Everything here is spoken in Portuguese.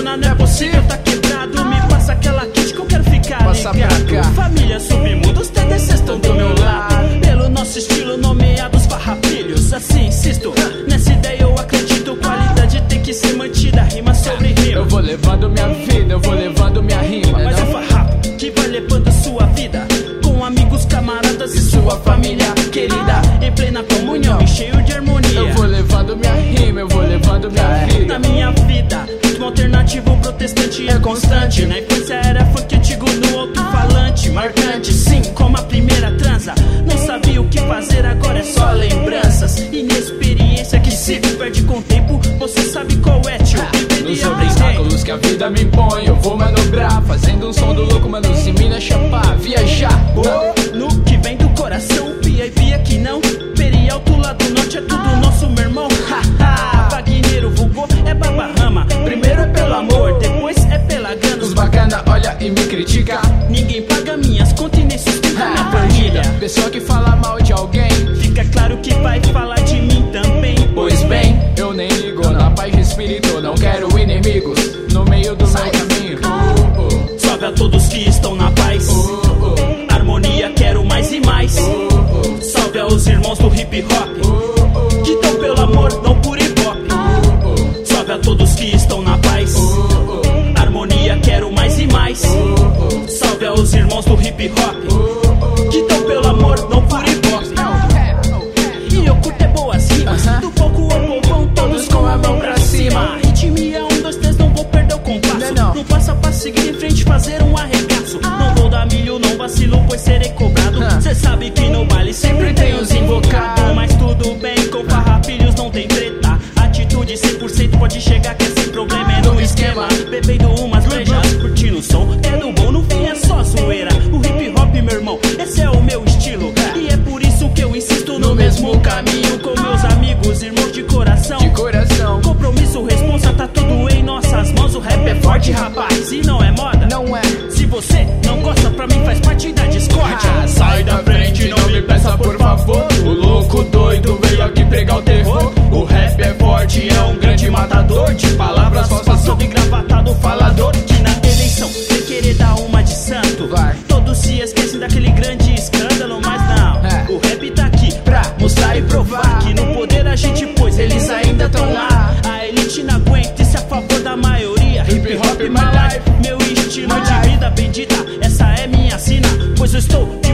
funciona, não é possível, tá quebrado. Me passa aquela kit que eu quero ficar Passa ligado. pra cá. Família, submundos, TDCs estão do meu lado. Pelo nosso estilo, nomeados farrapilhos. Assim insisto, nessa ideia eu acredito. Qualidade tem que ser mantida, rima sobre rima. Eu vou levando minha vida, eu vou levando minha rima. Mas é o farrapo que vai levando sua vida, com amigos, camaradas e sua família querida, em plena comunhão e cheio de harmonia. Eu vou levando minha rima, eu vou levando minha vida. Na minha vida, ritmo alternativo protestante é constante. Na infância era funk antigo no alto-falante, marcante, sim, como a primeira transa. Não sabia o que fazer, agora é só lembranças. Inexperiência que se perde com o tempo. Você sabe qual é, tio? Nos obstáculos que a vida me impõe, eu vou manobrar, fazendo um som do louco, mano, se mina chapar, viajar. No que vem do coração, PIB aqui não. Perialto lá do norte é tudo nosso, meu irmão. Haha, Wagneiro vulgou é babarrama. Primeiro é pelo amor, depois é pela grana. Os bacana olha e me critica. Ninguém paga minhas contas e nem sustenta minha família. Pessoa que fala mal de alguém, fica claro que vai falar de mim também. Pois bem, eu nem ligo, na paz de espírito não quero inimigos no meio do meu caminho. Salve a todos que estão na paz. Harmonia, quero mais e mais. Salve aos irmãos do hip hop, que tão pelo amor, não por hip hop. Salve a todos que estão na paz. Harmonia, quero mais e mais. Salve aos irmãos do hip hop, que tão pelo amor, não por hip hop. E eu curto é boas rimas, do pouco ao povão, todos com a mão pra cima. Ritmia 1, 2, 3, não vou perder o compasso. Não passa pra seguir em frente, fazer um arregaço. Não vou dar milho, não vacilo, pois serei cobrado. Cê sabe que no baile sempre tem os invocados. Mas tudo bem, com farrapilhos não tem treta. Atitude 100% pode chegar, que é sem problema, é no esquema. Bebendo umas brejas, curtindo o som, é do bom, no fim é só zoeira. O hip hop, meu irmão, esse é o meu estilo. E é por isso que eu insisto no mesmo caminho, com meus amigos, irmãos de coração. Compromisso, responsa, tá tudo em nossas mãos. O rap é forte, rapaz, e não é moda. Não é. Se você não gosta, pra mim faz parte da discórdia. Sai da frente, não me peça por favor. O louco doido veio aqui pregar o terror. O rap é forte, é um grande matador de palavras falsas, sob engravatado falador, que na eleição sem querer dar uma de santo. Todos se esquecem daquele grande escândalo, mas não. O rap tá aqui pra mostrar e provar que no poder a gente pôs, eles ainda tão lá. A elite não aguenta, isso é a favor da maioria. Hip hop, my life, meu estilo de vida bendita. Essa é minha sina, pois eu estou